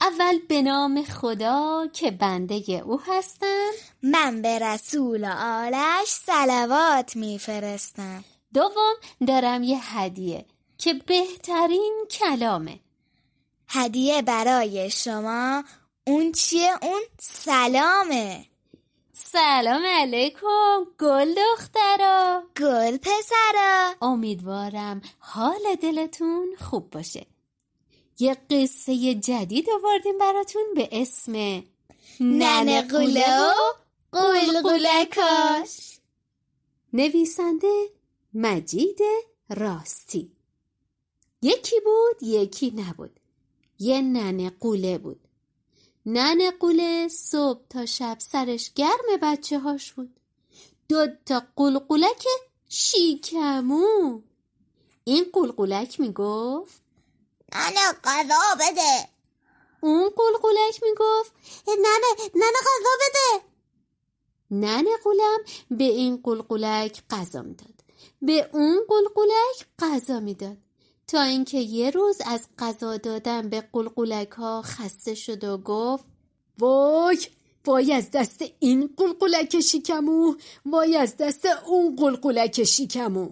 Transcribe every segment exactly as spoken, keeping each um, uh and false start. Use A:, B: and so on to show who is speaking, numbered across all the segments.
A: اول به نام خدا که بنده او هستم.
B: من به رسول آلش صلوات میفرستم.
A: دوم دارم یه هدیه که بهترین کلامه.
B: هدیه برای شما. اون چیه؟ اون سلامه.
A: سلام علیکم گل دخترا،
B: گل پسرا.
A: امیدوارم حال دلتون خوب باشه. یه قصه جدید آوردیم براتون به اسم
B: ننه قوله و قلقلکاش.
A: نویسنده مجید راستی. یکی بود یکی نبود. یه ننه قوله بود. ننه قوله صبح تا شب سرش گرم بچه هاش بود. دو تا قلقلک شیکمو. این قلقلک میگفت
B: ننه غذا بده.
A: اون قلقلک میگفت ننه ننه غذا بده. ننه قولم به این قلقلک غذا میداد، به اون قلقلک غذا میداد، تا اینکه یه روز از غذا دادن به قلقلک ها خسته شد و گفت وای وای از دست این قلقلک شیکمو، وای از دست اون قلقلک شیکمو.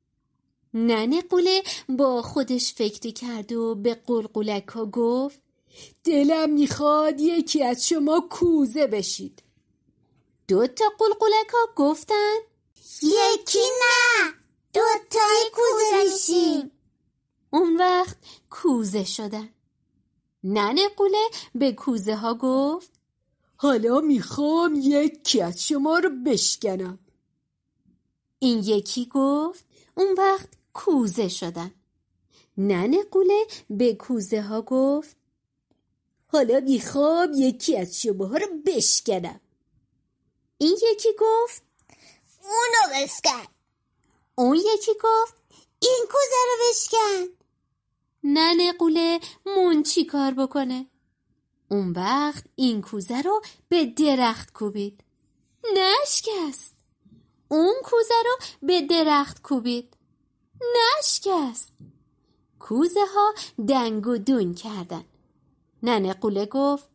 A: ننه قوله با خودش فکری کرد و به قلقلک ها گفت دلم میخواد یکی از شما کوزه بشید. دو تا قلقلک ها گفتن
B: یکی نه، دو تای کوزه بشیم.
A: اون وقت کوزه شدن. ننه قوله به کوزه ها گفت حالا میخوام یکی از شما رو بشکنم. این یکی گفت. اون وقت کوزه شدن. ننه قوله به کوزه ها گفت حالا میخوام یکی از شما ها رو بشکنم. این یکی گفت
B: اونو بشکن.
A: اون یکی گفت
B: این کوزه رو بشکن.
A: ننه قوله مون چی کار بکنه؟ اون وقت این کوزه رو به درخت کوبید. نشکست. اون کوزه رو به درخت کوبید. نشکست. کوزه ها دنگ و دون کردن. ننه قوله گفت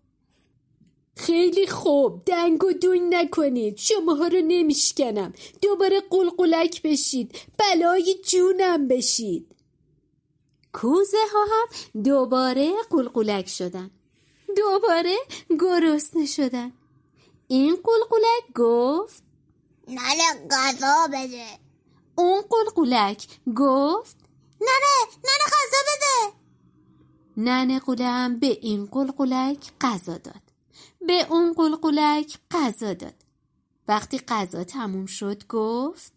A: خیلی خوب، دنگ و دون نکنید، شماها رو نمیشکنم. دوباره قلقلک بشید، بلای جونم بشید. کوزه ها هم دوباره قلقلک شدن. دوباره گرسنه شدن. این قلقلک گفت
B: ننه غذا بده.
A: اون قلقلک گفت
B: ننه ننه غذا بده.
A: ننه قوله هم به این قلقلک غذا داد، به اون قلقلک غذا داد. وقتی غذا تموم شد گفت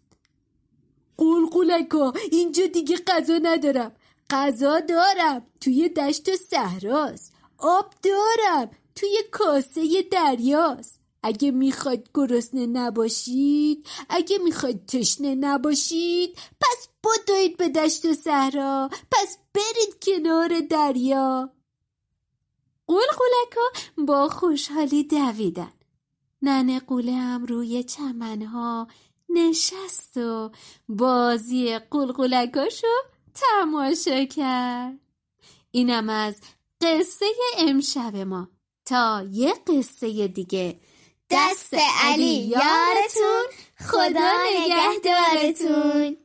A: قلقلکا اینجا دیگه غذا ندارم. غذا دارم، توی دشت و صحراست. آب دارم، توی کاسه دریاست. اگه میخواید گرسنه نباشید، اگه میخواید تشنه نباشید، پس بدوید به دشت و صحرا، پس برید کنار دریا. قلقلکا با خوشحالی دویدن. ننه قوله هم روی چمنها نشست و بازی قلقلکاشو تماشا کرد. اینم از قصه امشب ما. تا یه قصه دیگه.
B: دست علی یارتون، خدا نگهدارتون.